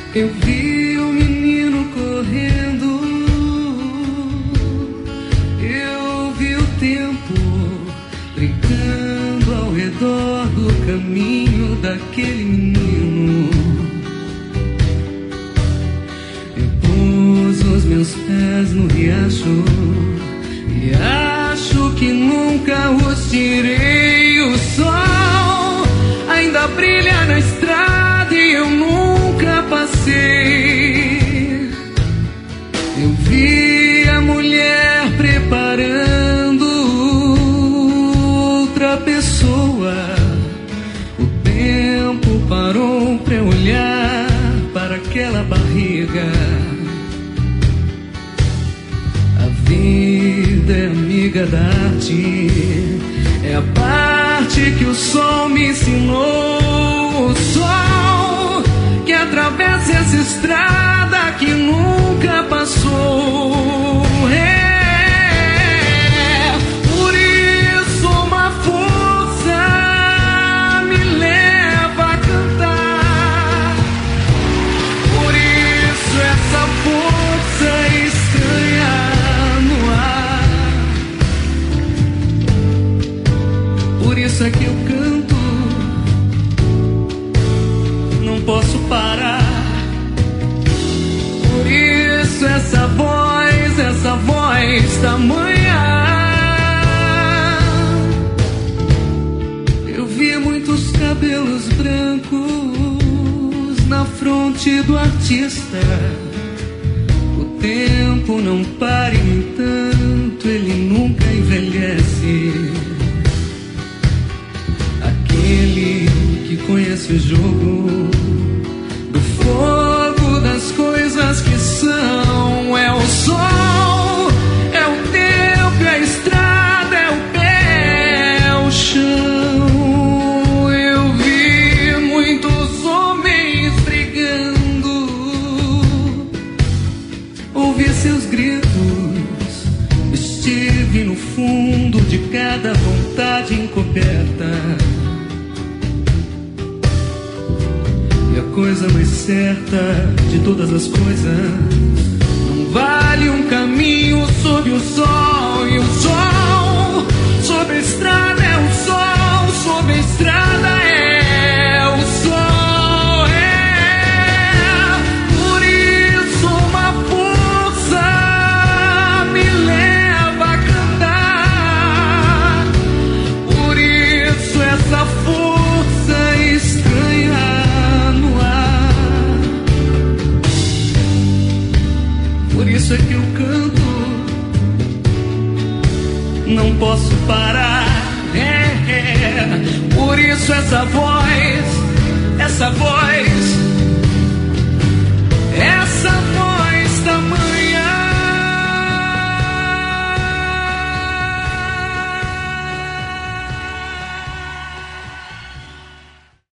Eu vi o menino correndo, eu vi o tempo brincando ao redor do caminho daquele menino. Eu pus os meus pés no riacho e acho que nunca os tirei. O sol ainda brilha na estrada e eu nunca passei. Eu vi a mulher preparando outra pessoa. O tempo parou pra eu olhar para aquela barriga. A vida é amiga da arte, é a parte que o sol me ensinou. O sol que atravessa essa estrada que nunca passou. Por isso uma força me leva a cantar. Por isso essa força estranha no ar. Por isso é que eu canto, não posso parar. Por isso essa voz tamanha. Eu vi muitos cabelos brancos na fronte do artista. O tempo não para, e no entanto ele nunca envelhece. Aquele que conhece o jogo do fogo das coisas que são. É o sol, é o tempo, é a estrada, é o pé, é o chão. Eu vi muitos homens brigando, ouvi seus gritos, estive no fundo de cada vontade encoberta. A coisa mais certa de todas as coisas, não vale um caminho sob o sol. E o sol sobre a estrada é o sol, sobre a estrada é o sol. Por isso uma força me leva a cantar. Por isso essa força estranha. Por isso é que eu canto, não posso parar. Por isso essa voz